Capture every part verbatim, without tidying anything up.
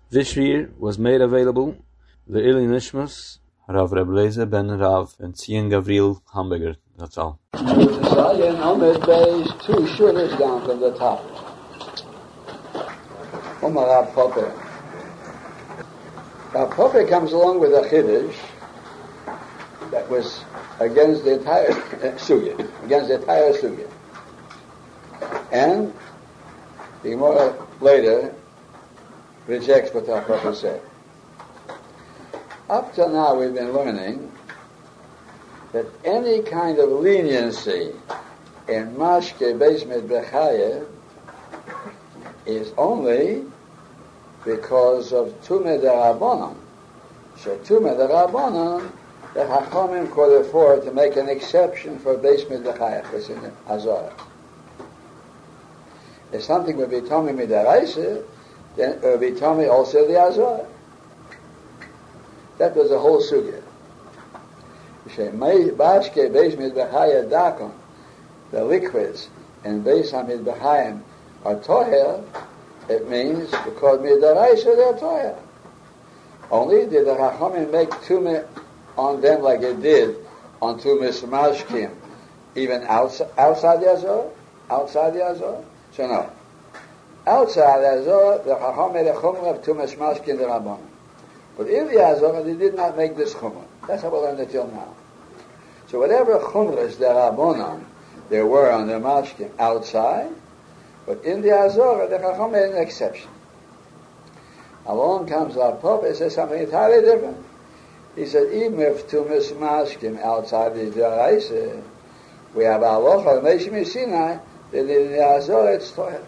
This year was made available the Ili Nishmas, Rav Reb Lezer ben Rav and Tzion Gavril Hamburger. That's all. Zion Ahmed Bay's two shulas down from the top. Omar Rav Popper. Rav Popper comes along with a chiddush that was against the entire sugya, against the entire sugya. And the Gemara later rejects what Rav Popper said. Up till now we've been learning that any kind of leniency in Mashke Beis Midbechayev is only because of Tumei D'Rabbanan. So Tumei D'Rabbanan, the Chachamim could afford to make an exception for Beis Midbechayev, it's in the Azor. If something would be Tomei Midaraisa, then it would be Tomei also the Azor. That was the whole sugya. Bashke Beis Midbechayev Dakom, the liquids in Beis HaMidbechayim are toher, it means because midaraisa they're toher. Only did the Chachamim make tumah on them like it did on tumas mashkim, even outside, outside the Azor? Outside the Azor? So no. Outside the Azor, the Chacham made a chumrah of tumas mashkim the Rabbanim. But in the Azor, they did not make this chumrah. That's how we learned it till now. So whatever chumras the Rabbanim there were on the mashkim outside, but in the Azor, the Chacham made an exception. Along comes Rav Popper and says something entirely different. He said, even if tumas mashkim outside the Daraisa, we have halacha Meishim Sinai, then in the Azor it's toher.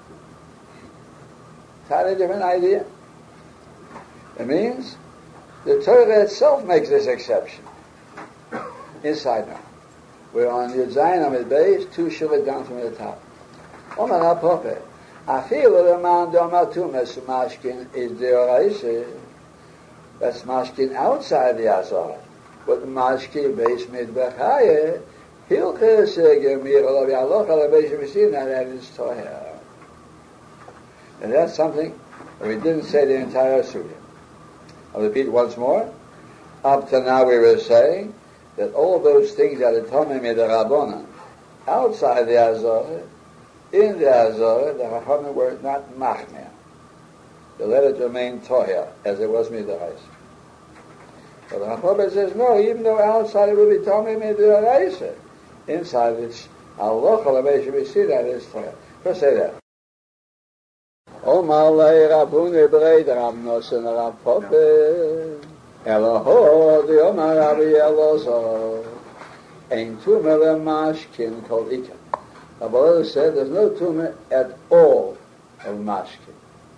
Entirely different idea. It means the Torah itself makes this exception. Inside now. We're on Yud Zayin Amid Beis, two shulas down from the top. Omar Rav Popper, Afilu leman domar tumas mashkin is deoraisa. That's mashkin outside the Azor. But mashkin Beis Midbechayev, hilchas gemir olav yaloch ala Beis Messina, that is toher. And that's something that we didn't say the entire sugya. I'll repeat once more. Up to now we were saying that all those things that are Tomei Mid'Rabbanan outside the Azor, in the Azor, the Chachamim were not machmir. They let it remain toher, as it was Mid'Oraisa. But the Chachamim says, no, even though outside it will be Tomei Mid'Oraisa, inside it's Aloch Alamesh V'Sina, it is toher. First say that. Omar lei Rabune Breid Rav Nosson Rav Popper Eloho the Omar Rabbi Elozor Ein Tumah Mashkin Kol Ikar. Rabbi said there's no tumah at all of mashkin.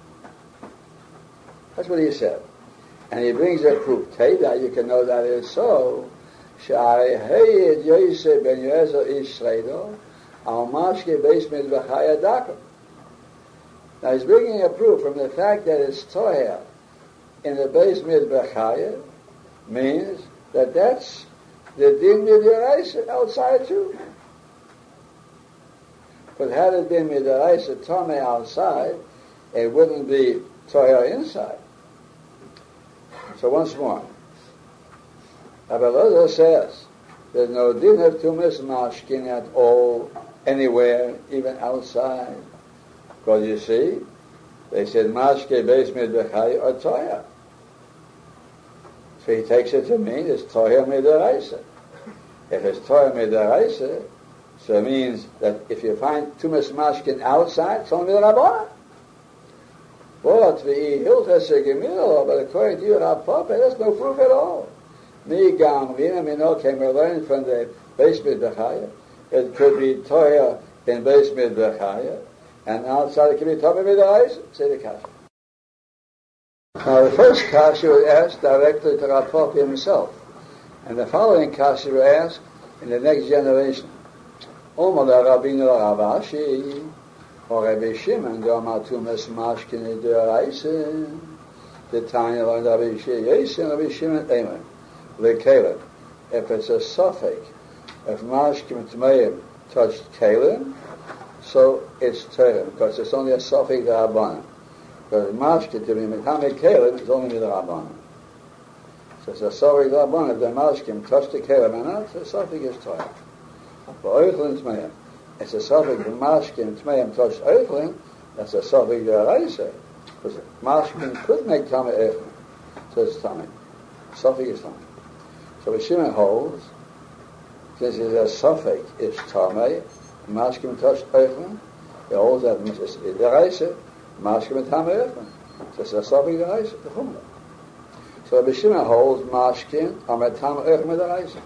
That's what he said. And he brings a proof. Tell you that you can know that is so. Sh'arei Heyed Yosef ben Yoezer Ish Shreido Al Mashkin Beis Midbechayev Dakom. Now he's bringing a proof from the fact that it's toher in the Beis Midbechayev means that that's the din mid'oraisa outside too. But had it been mid'oraisa tomei outside, it wouldn't be toher inside. So once more, Rabbi Elazar says there's no din of tumas mashkin at all, anywhere, even outside. Because you see, they said mashke beis midbechayev or toher. So he takes it to mean it's toher mid'oraisa. If it's toher mid'oraisa, so it means that if you find tumas mashkin outside, it's only mid'Rabbanan. But according to you, Rav Popper, there's no proof at all. Mi gam rina mino came we learn from the beis midbechayev. It could be toher in beis midbechayev. And outside it can be Tomei Mid'Oraisa, say the kasha. Now the first kasha was asked directly to Rav Popper himself. And the following kasha was asked in the next generation. Omar Rabbeinu Rav Ashi, or Rabbi Shimon, Domar Tumas Mashkin Mid'Oraisa, the Tanya learned Rabbi Shimon, Rabbi Shimon Eimer, Lekelim. If it's a suffix, if Mashkin Tmeim touched Kelim, so it's Torah, because it's only a suffix Rabbanan. Because mashkin to be metame kelim is only midrabanan. So it's a sofik drabanan. If the mashkin touch the kelim and not, the sofik is toya. But oichlin tmeim, it's a sofik the mashkin tmeim touch oichlin. That's a sofik deraisa. Because mashkin could make tame oichlin, so it's tame. Sofik is tame. So Shimon holds, since it's a sofik, it's tame. Mashkin touch oichlin. He holds that it's deraisa. Mashkin tame oichlin. So it's a sofik deraisa. The chumrah. So Rabbi Shimon holds mashkin ametam oichlin deraisa.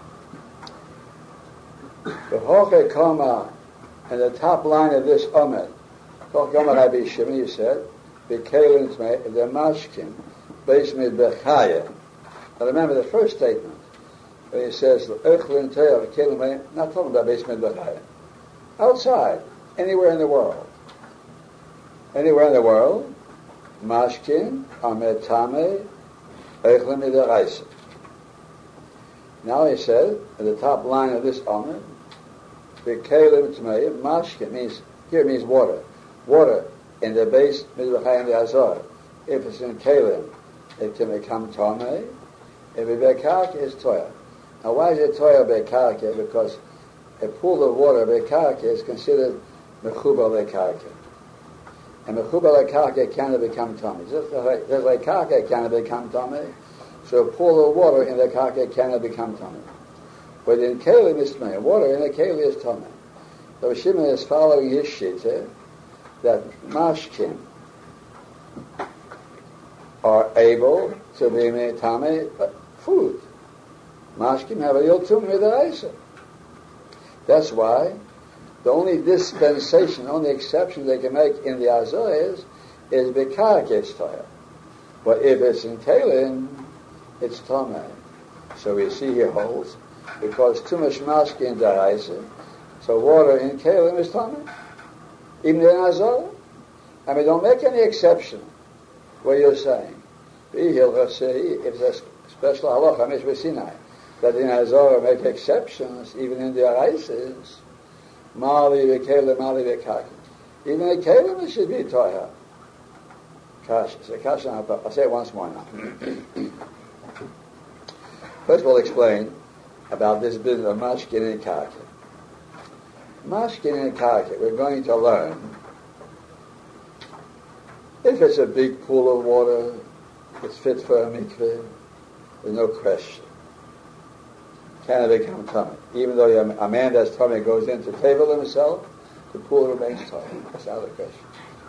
The Hoche Koma, and the top line of this Omed, Hoche Koma Rabbi Shimon, he said, B'kelin Tmei, the Mashkin, based mid Bechaya. Now remember the first statement, when he says, Echlin Teir, B'kelin Tmei, not talking about based mid Bechaya. Outside, anywhere in the world. Anywhere in the world, Mashkin, Amed Tameh, Echlin Midaraisa. Now he said, at the top line of this Omed, the Kalim Tmei, Mashkin means, here means water. Water in the base, Mizrachai and the Azor. If it's in Kalim, it can become Tomei. If it's Bekarka, it's Toya. Now why is it Toya Bekarka? Because a pool of water, Bekarka, is considered Mechuba Bekarka. And Mechuba Bekarka cannot become Tomei. Just like Bekarka cannot become Tomei, so a pool of water in the Karka cannot become Tomei. But in Kalim is Tmei. Water in the Kalim is Tomei. So Shimon is following his shita that Mashkin are able to be Tomei food. Mashkin have a Yotum Midaraisa. That's why the only dispensation, only exception they can make in the Azor is, is Bekarkes Toya. But if it's in Kalim, it's Tomei. So we see here holds, because too much mashkin in deraisa, so water in kelim is tamei, even in azor. I mean, don't make any exception what you're saying. If there's a special halacha mishvah Sinai that in azor make exceptions, even in deraisas, mali v'kelim, mali v'kakim. Even in kelim it should be toya. Kash, so kash, I'll say it once more now. First we'll explain about this business of mashkin and karka. Mashkin and karka, we're going to learn, if it's a big pool of water, it's fit for a mikveh, there's no question. Can it become tummy? Even though a man that's tummy goes in to table himself, the pool remains tummy. That's out of the question.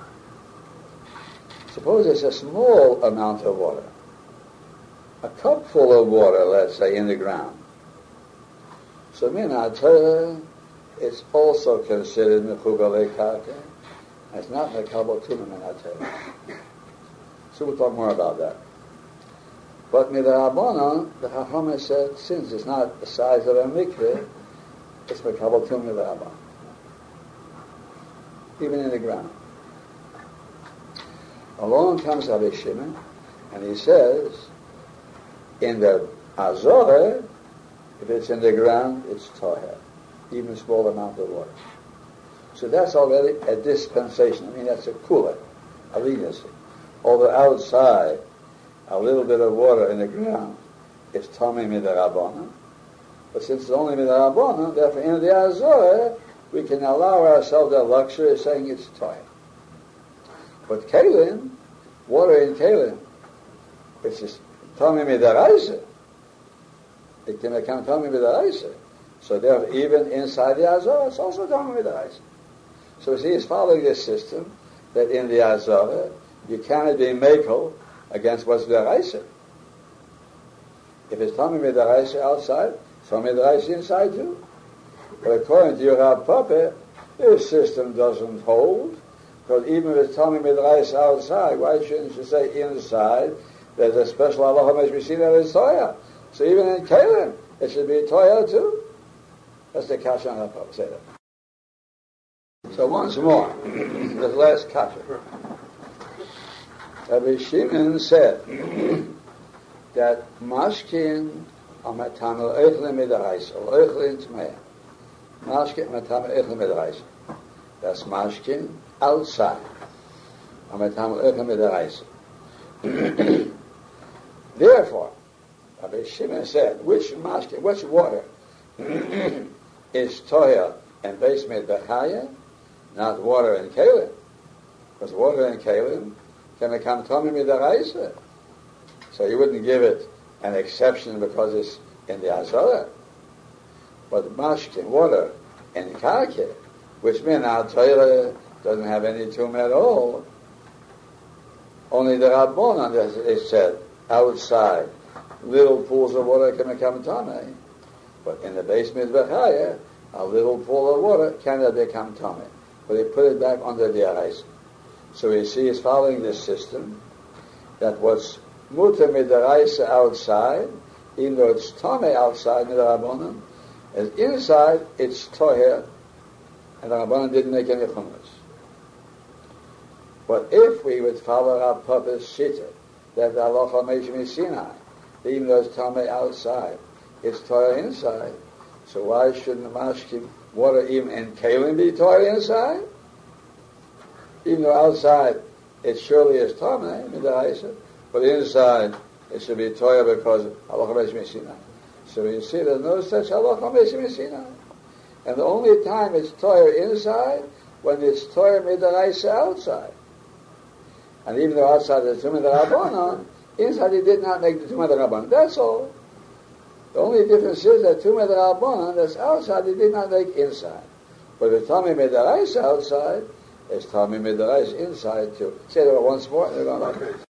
Suppose it's a small amount of water. A cup full of water, let's say, in the ground. So min ha'Torah is also considered mechuba lekarka. It's not mekabel tuma min ha'Torah. So we'll talk more about that. But midrabanan, the Chachamim said, since it's not the size of a mikveh, it's mekabel tuma midrabanan. Even in the ground. Along comes Rabbi Shimon, and he says, in the Azor, if it's in the ground, it's toher, even a small amount of water. So that's already a dispensation. I mean, that's a kula, a leniency. Although outside, a little bit of water in the ground, it's tomei midarabana. But since it's only midarabana, therefore in the Azor, we can allow ourselves the luxury of saying it's toher. But kalim, water in kalim, which is tomei midaraisa, it can become tomei midaraisa. So therefore, even inside the Azor, it's also tomei midaraisa. So see, he's following this system that in the Azor, you cannot be mekel against what's midaraisa. If it's tomei midaraisa outside, it's tomei midaraisa inside too. But according to your Rav Papa, this system doesn't hold. Because even if it's tomei midaraisa outside, why shouldn't you say inside? There's a special halacha as we see that is toya. So even in kelim, it should be toya too. That's the kasha on Rav. Say that. So once more, the last kasha. Rabbi Shimon said that mashkin amatamel eichlin midaraisa or eichlin tmeya. Mashkin amatamel eichlin midaraisa. That's mashkin outside. Therefore, Rabbi Shimon said, which mashke, which water is toya and base made bechaya, not water and kalim, because water and kalim can become tomim midaraisa. So you wouldn't give it an exception because it's in the azara. But mashke, water and karke, which mean our Torah doesn't have any tomb at all. Only the Rabbanon, as it said, outside, little pools of water can become tamei. But in the base mizbechaya, a little pool of water cannot become tamei. But he put it back under the arais. So we see he's following this system, that what's muter midaraisa outside, even though it's tamei outside midarabbanon, as inside it's toher, and the Rabbanon didn't make any chumash. But if we would follow our Papa's shita, that the halacha meishim Sinai, even though it's tamei outside, it's Torah inside. So why shouldn't the mashkim water even in kalim be Torah inside? Even though outside it surely is tamei midaraisa, but inside it should be Torah because halacha meishim Sinai. So you see, there's no such halacha meishim Sinai, and the only time it's Torah inside when it's Torah midaraisa outside. And even though outside the Tumah D'Rabbanan, inside he did not make the Tumah D'Rabbanan. That's all. The only difference is that Tumah D'Rabbanan, that's outside, he did not make inside. But the Tomei Midaraisa outside, is Tomei Midaraisa inside too. Say that once more, and they're going like this.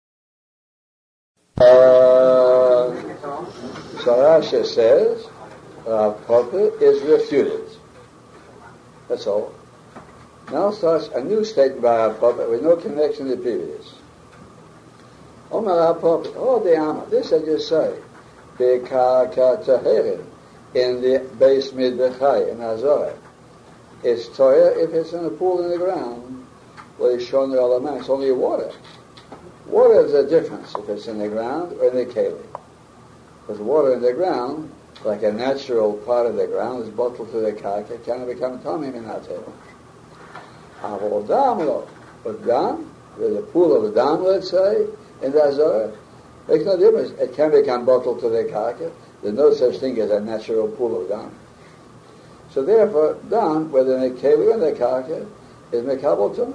Uh, so Rashi says, Rav Papa is refuted. That's all. Now starts a new statement by Rav Papa with no connection to the previous. Omar Rav Papa, oh the Amma, this I just say, Be'karka Taherim, in the base midbechai, in Azorah. It's Torah if it's in a pool in the ground. Well, it's shown the Olaman, it's only water. Water is a difference if it's in the ground or in the keli. Because water in the ground, like a natural part of the ground, is bottled to the karka, it cannot become tamim in that table. Avol dam lo. But dam, there's a pool of dam, let's say, in the Azorah. Makes no difference. It can become bottled to the karka. There's no such thing as a natural pool of dam. So therefore, dam, whether in the keli or in the karka, is mekabel tumah.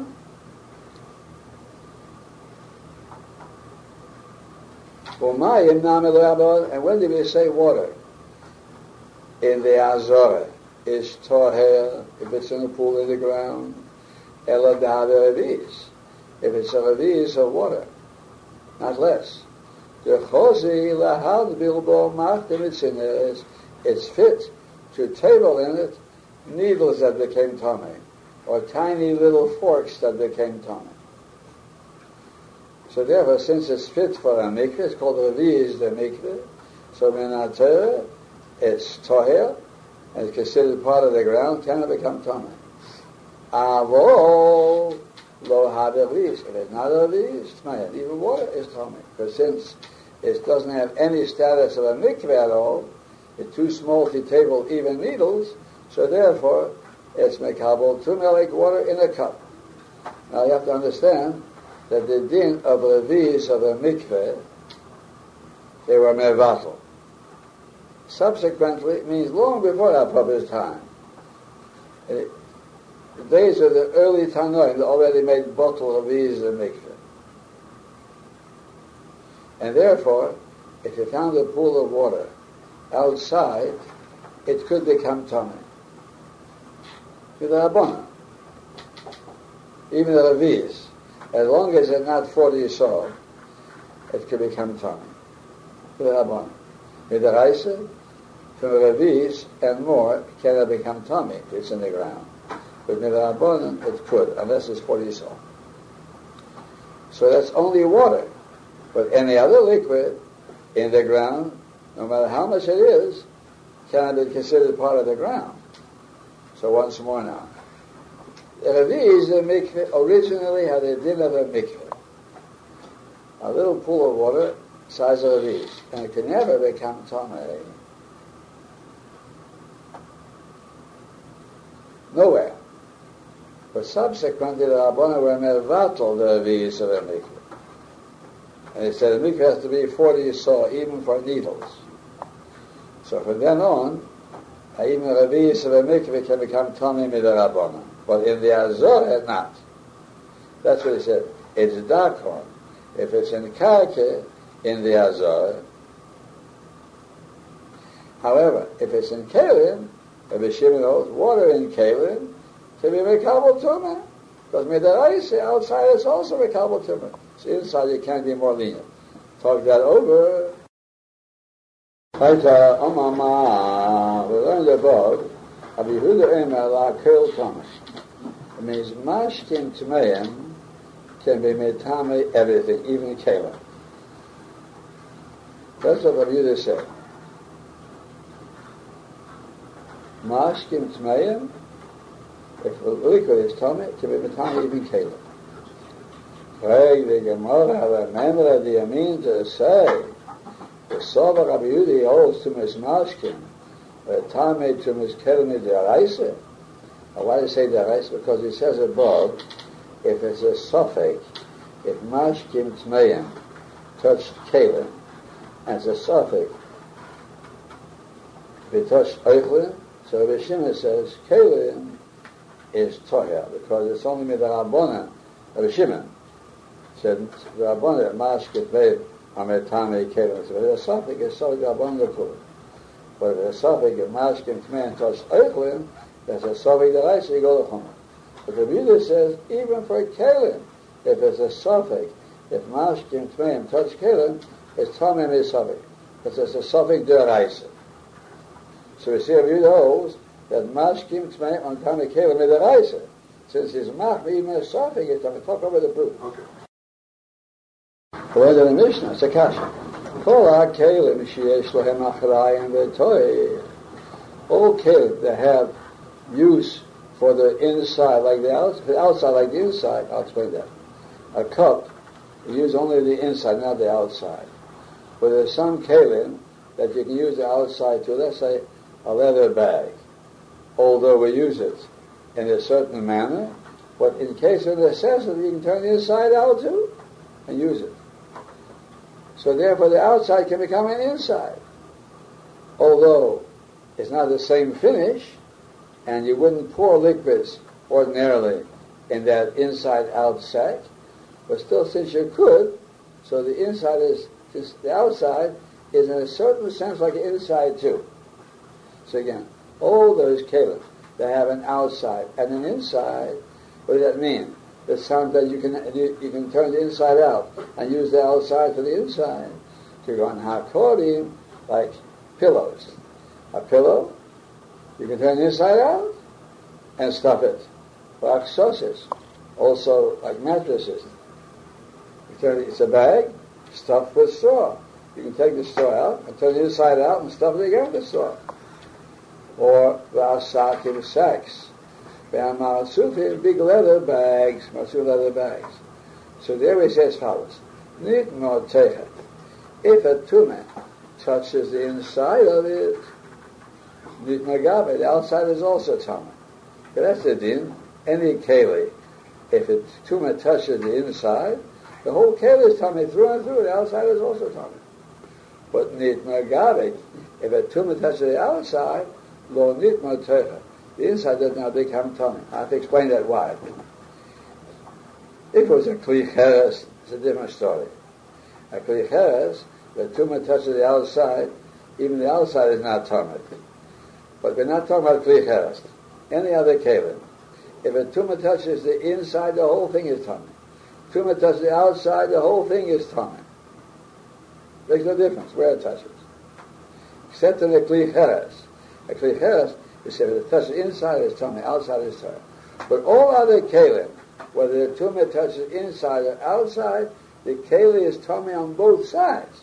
And when did we say water? In the Azorah is toher if it's in a pool in the ground. Ela da'ave revis. If it's a revis of water, not less. The chosi lahad bilbo machtem itzineres. It's fit to table in it needles that became tamei, or tiny little forks that became tamei. So therefore, since it's fit for a mikveh, it's called reviz the mikveh. So minatera, it's toher, and it's considered part of the ground, cannot become tamei. Avo lo haveris. If it's not a reviz, even water is tamei. Because since it doesn't have any status of a mikveh at all, it's too small to table even needles, so therefore it's mekabel tumah like water in a cup. Now you have to understand that the din of reviz of a mikveh, they were mevatel. Subsequently, it means long before our Papa's time. It, the days of the early Tanoim already made bottle reviz of mikveh. And therefore, if you found a pool of water outside, it could become tamei. With a rabbanan. Even the reviz, as long as it's not forty years old, it can become tamei. With a rabbanan. With the raisa, from a reviz and more, it cannot become tamei if it's in the ground. But with a rabbanan, it could, unless it's forty years old. So that's only water. But any other liquid in the ground, no matter how much it is, cannot be considered part of the ground. So once more now. The reviz, the mikveh, originally had a din of a mikveh. A little pool of water, size of a reviz, and it can never become tamei. Nowhere. But subsequently, the Rabbanan were mevatel the Revi'is of a mikveh. And they said a mikveh has to be forty saw, even for needles. So from then on, even a Revi'is of a mikveh can become Tomei Midrabanan. But in the Azorah, not. That's what he said. It's Dakon. If it's in Karke, in the Azorah. However, if it's in Kalim, Rabbi Shimon holds water in Kalim can be Mekabel Tumah. Because Midaraisi, outside is also Mekabel Tumah. So inside you can be more lenient. Talk that over. Taita Amama, we learned above, Rabbi Yehuda Emer la Kel Thomas. It means Mashkim Tmeim can be Metame everything, even Kalim. That's what Rabbi Yehuda said. Mashkim Tmeim, if the liquid is tummy, it can be Metame even Kalim. Craig the Gemara, remember the Yamin to say, the Sober Rabbi Yehuda holds to Miss Mashkim, the Tame to Miss Kalim Deraisa. Why do you say Deraisa? Because it says above, if it's a suffix, if Mashkim Tmeim touched Kalim, and it's a suffix, if it touched Eichlin, so Rabbi Shimon says Kalim is Toya, because it's only made the Rabbanan. Rabbi Shimon said the Rabbanan Mashkim Tmeim Ametame Kalim. So if it's a suffix, it's so the Rabbanan Lekul. But if it's a suffix, if Mashkim Tmeim touched Eichlin, that's a suffix that I say go to Chumah. But the Rebbe says, even for Kalim, if it's a suffix, if Mashkim Tmeim touch Kalim, it's Tamim is suffix. Because it's a suffix deraisa. So we see a Rebbe holds that Mashkim Tmeim on Tamim Kalim is deraisa. Since it's Mach, even a suffix, it's going to talk over the proof. Okay. Where's the Mishnah? It's a kasha. Kol ha-Kalim sheyesh lohem achrayim v'toy. All Kalim that have use for the inside like the outside, the outside like the inside, I'll explain that. A cup, you use only the inside, not the outside. But there's some kalim that you can use the outside to, let's say a leather bag, although we use it in a certain manner, but in case of necessity, you can turn the inside out too and use it. So therefore the outside can become an inside. Although it's not the same finish, and you wouldn't pour liquids ordinarily in that inside-out sack, but still, since you could, so the inside is, the outside is in a certain sense like an inside too. So again, all those kalim that have an outside and an inside, what does that mean? That sounds that you can you, you can turn the inside out and use the outside for the inside. To go on hakorim like pillows. A pillow, you can turn the inside out and stuff it. Like sauces, also like mattresses. You turn it, it's a bag stuffed with straw. You can take the straw out and turn the inside out and stuff it again with straw. Or v'asakim sacks. V'amasufim big leather bags, masu leather bags. So there we say as follows: Nit no teichet. If a tumah touches the inside of it, nit magabe, the outside is also tumah. But that's the din. Any keli, if it tumah touches the inside, the whole keli is tumah through and through. The outside is also tumah. But nit magabe, if a tumah touches the outside, lo nit motecha. The inside does not become tumah. I have to explain that why. If it was a kli cheres, it's a different story. A kli cheres, the tumah touches the outside, even the outside is not tumah. But we're not talking about kli cheres. Any other kalim. If a tumah touches the inside, the whole thing is tumah. Tumah touches the outside, the whole thing is tumah. Makes no difference where it touches. Except in the kli cheres. A kli cheres, we say if it touches the inside, it's tumah, outside is tumah. But all other kalim, whether the tumah touches inside or outside, the keli is tumah on both sides.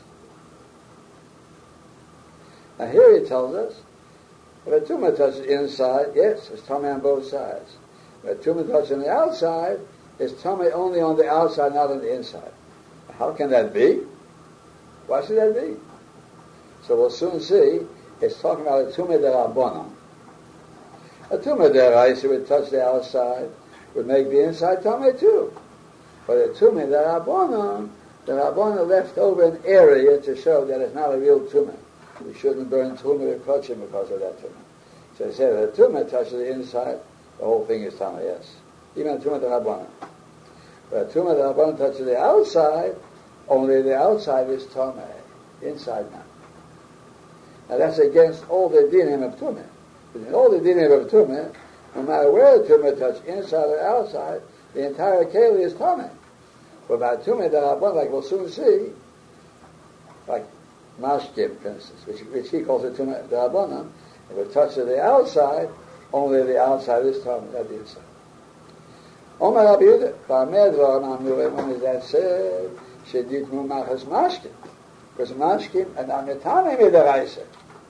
Now here he tells us, if a tumah touches inside, yes, it's tummy on both sides. If a tumah touches on the outside, it's tummy only on the outside, not on the inside. How can that be? Why should that be? So we'll soon see, it's talking about a tumah derabanan. A tumah deraisa would touch the outside, would make the inside tummy too. But the tummy, the Rabbanon, the Rabbanon left over an area to show that it's not a real tummy. We shouldn't burn tummy or kachim because of that tummy. So they say that the tummy touches the inside, the whole thing is tummy, yes. Even the tummy the Rabbanon. But the tummy the Rabbanon touches the outside, only the outside is tummy, inside not. Now that's against all the dinim of tummy. In all the dinim of tummy, no matter where the tummy touches, inside or outside, the entire keli is tummy. But by tummy the Rabbanon, like we'll soon see, like mashkim, for instance, which, which he calls it tummy the Rabbanon, if it touches the outside, only the outside is tummy, not the inside. Omar Rabbi Yehuda, when is that said? Shedit mumachas mashkim, because mashkim and amitame midaraisa.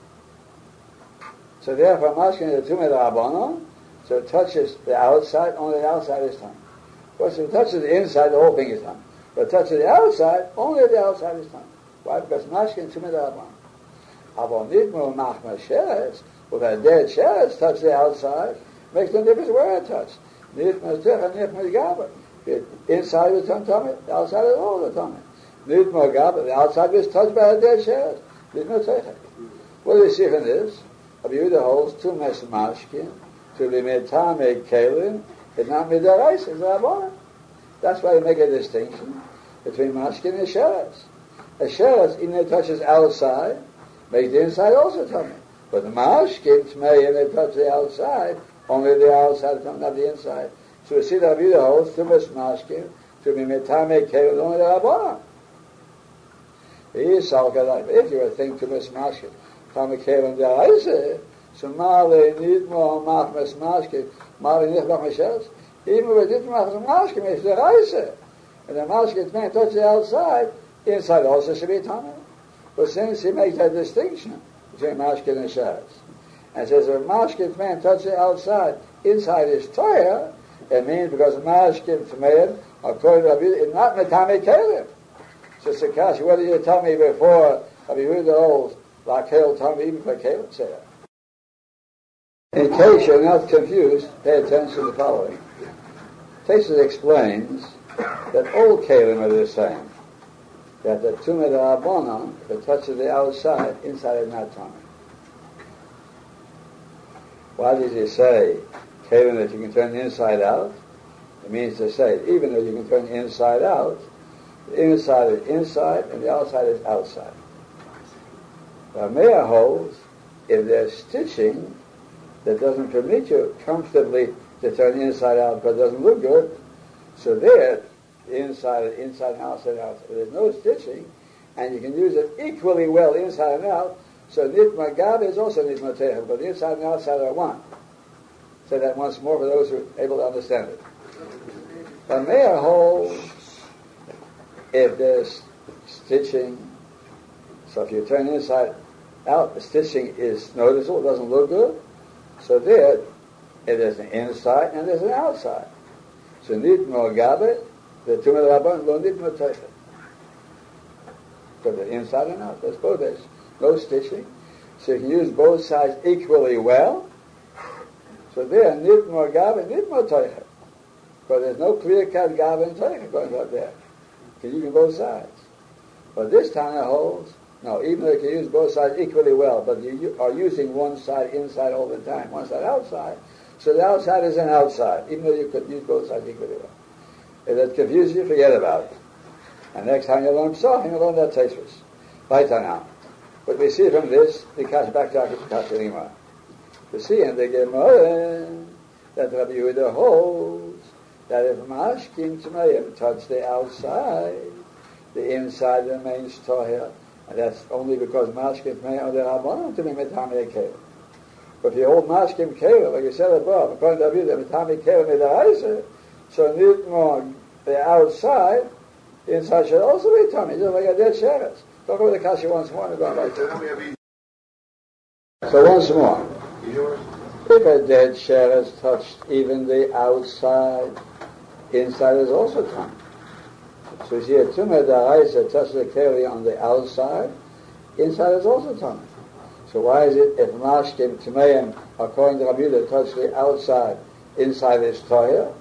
So therefore, mashkim is the tummy the Rabbanon, so it touches the outside, only the outside is tummy. Of course, if it touches the inside, the whole thing is tummy. But if it touches the outside, only the outside is tummy. Why? Because mashkin tummy the Rabbanon. Avon nidmu machma sheretz, with a dead sheretz touch the outside, makes no difference where it touches. Nidmu techa nidmu gaba. Inside is tummy, the outside is all the tummy. Nidmu gaba, the outside is touched by a dead sheretz. Nidmu techa. What the Sichen is, Rabbi Yehuda holds two mes mashkin, to be metame kelim, it's not midaraisa, it's Rabbanon. That's why they make a distinction between mashkin and sheretz. A sheretz, even if it touches outside, makes the inside also tummy. But the mashkin, tmei, and they touch the outside, only the outside tummy, not the inside. So we see that Rabbi Yehuda holds tumas mashkin to be metame kelim, only the Rabbanon. If you were thinking tumas mashkin, tame kelim daraisa, so male nidmo machmas mashkin, male nidmo machmas sheretz. Even if it didn't machmas mashkin, it's the raisa. And the mashkin tmei touch the outside, inside also should be tummy. But since he makes that distinction between mashkin and sheretz, and says if mashkin tmei touch the outside, inside is toya, it means because mashkin tmei, according to Rabbi Yehuda, is not metame kelim. So Sakashi, whether you tell me before Rabbi Yehuda holds la kel tummy even for kelim, say that. In case you're not confused, pay attention to the following. Tosfos explains that all kelim are the same. That the tumah the Rabbanon, if it touches the outside, inside is not tummy. Why does he say kelim that you can turn the inside out? It means to say, even though you can turn the inside out, the inside is inside and the outside is outside. Rameya holds, if there's stitching that doesn't permit you comfortably to turn the inside out because it doesn't look good, so there, the inside, inside and outside, outside. There's no stitching, and you can use it equally well inside and out, so nitma gaba is also nitma techa, but the inside and outside are one. Say that once more for those who are able to understand it. But Meir holds, if there's stitching, so if you turn inside out, the stitching is noticeable, it doesn't look good, so there, if there's an inside and there's an outside. So nitma gaba, the tumah Rabbanon lo nitma techa. So the inside and out, there's both. There's no stitching, so you can use both sides equally well. So there, nitma gaba, nitma techa, because there's no clear cut gaba and techa going up there. You can use both sides. But this time it holds, no, even though you can use both sides equally well, but you are using one side inside all the time, one side outside. So the outside is an outside, even though you could use both sides equally well. If that confuses you, forget about it. And next time you learn Psachim, you learn that Tosfos. Right now. But we see from this, we catch back to Kashanima. We see in the Gemara that Rabbi Yehuda holds that if Mashkin Tmeim touch the outside, the inside remains Tohir. And that's only because Mashkin Tmeim are the Rabbanon to be Metame Kelim. But if you hold Mashkin Kelim, like you said above, according to Rabbi Yehuda, Metame Kelim Midaraisa, so nitma, the outside, the inside should also be tummy, just like a dead sheretz. Talk about the kasha once more and go back to it. So once more, if a dead sheretz touched even the outside, inside is also tummy. So you see a tumah daraisa touches the keli on the outside, inside is also tummy. So why is it if mashkim tmeim, according to Rabbi Yehuda, touch the outside, inside is tohir?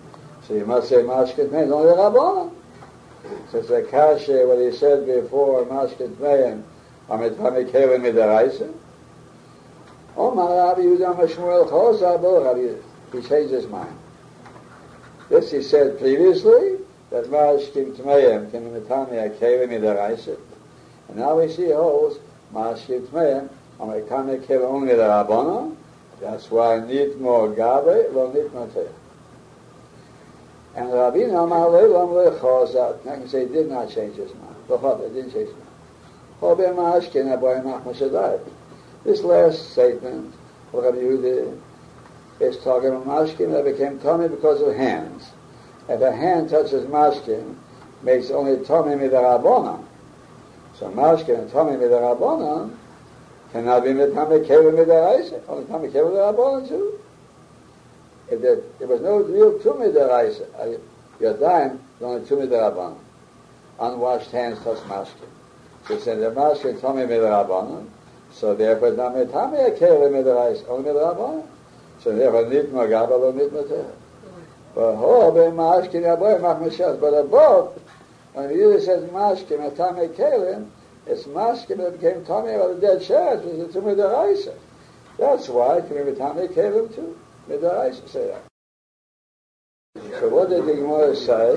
So you must say Mashkin Tmeim is only the Rabbanon. So it's a kasha what he said before, Mashkin Tmeim, Amit Hami Kevin Midaraisa. Omar Rabbi Yehuda Mashmuel Chosar Bo Rabbi Yehuda. He changed his mind. This he said previously, that Mashkin Tmeim can Mitami Kevin Midaraisa. And now we see holds Mashkin Tmeim, Amit Hami Kevin only the Rabbanon. That's why Nitmo Gabe, Lo Nitmo Teh. And Rabbeinu Amar Leilam Lechozat. I can say he did not change his mind. He didn't change his mind. Hobe Mashkin Aboy Machmas Shadai. This last statement of Rabbi Yehuda is talking about Mashkin that became tummy because of hands. If a hand touches Mashkin, makes only tummy midarabona. So Mashkin and tummy midarabona cannot be mitame keva midaraisa. Only tummy keva midarabona too. If there, there was no real tummy deraisa, your dime is only tummy derabbanan. Unwashed hands touch Mashkin. So since the Mashkin tummy midarabbanan, so therefore it's not mitame a keva midaraisa, only midarabbanan. So therefore nitma gabalo nitma teh. But ho be Mashkin yaboy machmashas. But above, when the Yehuda says Mashkin mitame kelim, it's Mashkin that became tummy of the dead sheretz, which is tummy deraisa. That's why it can be mitame kelim too. Midaraisa say that. So what did the Gemara say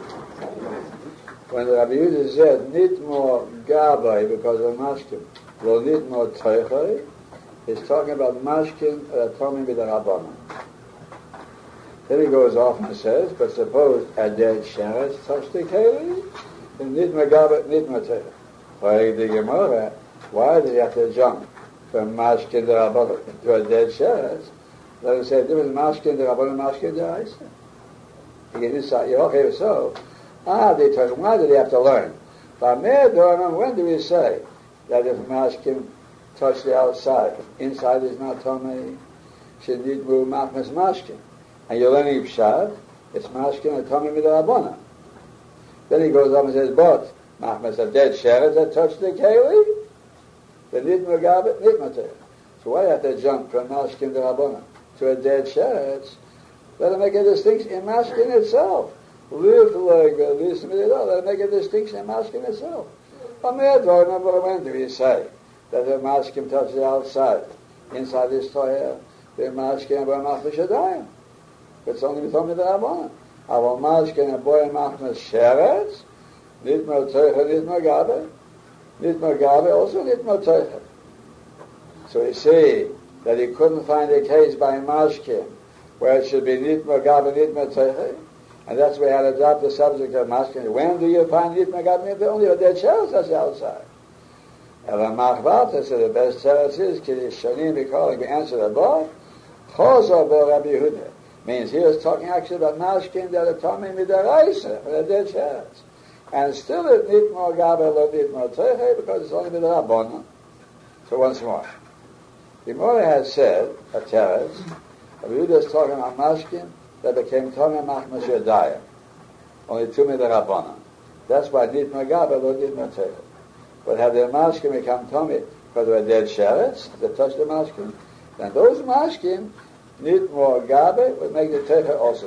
when Rabbi Yehuda said nitmo gabai because of mashkin, lo nitmo teichai? He's talking about mashkin atomim b'darabbanan. Then he goes off and says, but suppose a dead sheretz touched the keli, then nitmo gabai, nitmo teichai. Why the Gemara? Why did he have to jump from mashkin b'darabbanan to a dead sheretz? Let us say, there was Mashkin, the Rabbanan Mashkin, the Aisa. He gets inside, you're okay, so. Ah, they told him, why did he have to learn? When do we say that if Mashkin touched the outside, inside is not Tomei, should need move Machmas Mashkin? And you're learning Pshat, it's Mashkin and Tomei with the Rabbanan. Then he goes up and says, but Machmas, a dead sheretz that touched the Keli, the Nidma Gabit, Nidma Teh. So why do you have to jump from Mashkin to Rabbanan to a dead sheretz? Let him make a distinction in Mashkin itself. Live like this, let him make a distinction in Mashkin itself. But when do we say that the Mashkin touches the outside, inside this Torah, the Mashkin and Boy Machmas Shadayim? It's only with only the Rabbanan. Our Mashkin and Boy Machmas sheretz, Nitmo Teicha, Nitmo Gabe, Nitmo Gabe, also Nitmo Teicha. So we see that he couldn't find a case by Mashkin where it should be Nitma Gabe Nitma Teichei, and that's why we had to drop the subject of Mashkin. When do you find Nitma Gabe Nitma? Only a dead sheretz that's outside. Ela Machvalta said the best sheretz is Kiddush Shanim because we answered above. Chosar Bo Rabbi Yehuda means he was talking actually about Mashkin that are Tomei Midaraisa, a dead sheretz, and still it's Nitma Gabe Lo Nitma Teichei because it's only Midarabbanan. So once more. The Gemara has said, a teretz, Rabbi Yehuda is talking about Mashkin that became Tomei Machmas Yadayim, only two Midarabbanan. That's why Nitma Gabe Lo Nitma Teichei. But had the Mashkin become Tomei because of a dead sheretz that touched the Mashkin, then those Mashkin, Nitma Gabe, would make the Teichei also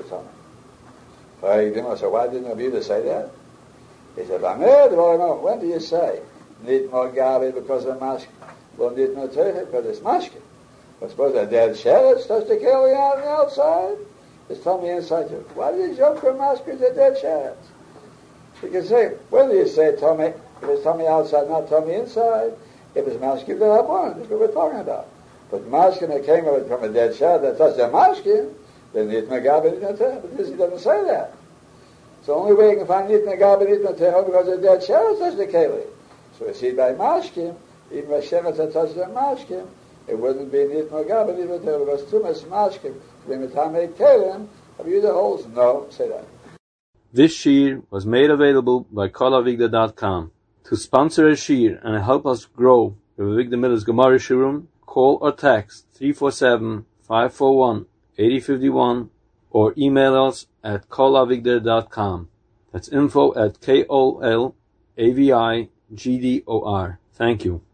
Tomei. So why didn't Rabbi Yehuda say that? He said, when do you say Nitma Gabe because of the Mashkin? Well, Nitma Teichei because it's Mashkin. But suppose a dead sheretz touched the keli out on the outside, it's Tomei inside too. Why did you jump from Mashkin to dead sheretz? You can say, whether you say Tomei, if it's Tomei outside, not Tomei inside, if it's Mashkin, then I'm one. That's what we're talking about. But Mashkin that came from a dead sheretz that touched the Mashkin, then Nitma Gabe Nitma Teichei. But this, he doesn't say that. So the only way you can find Nitma Gabe Nitma Teichei because a dead sheretz touched the keli. So we see by Mashkin, even if sheretz had touched the Mashkin, it wouldn't be Nitma Gabe Nitma Teichei because too much Mashkin to be Mitamei Kelim. Rabbi Yehuda holds no. Say that. This shir was made available by kol avigdor dot com. To sponsor a shir and help us grow the Avigdor Miller's Gemara Shiurim, call or text three four seven, five four one, eight zero five one or email us at kol avigdor dot com. That's info at K O L A V I G D O R. Thank you.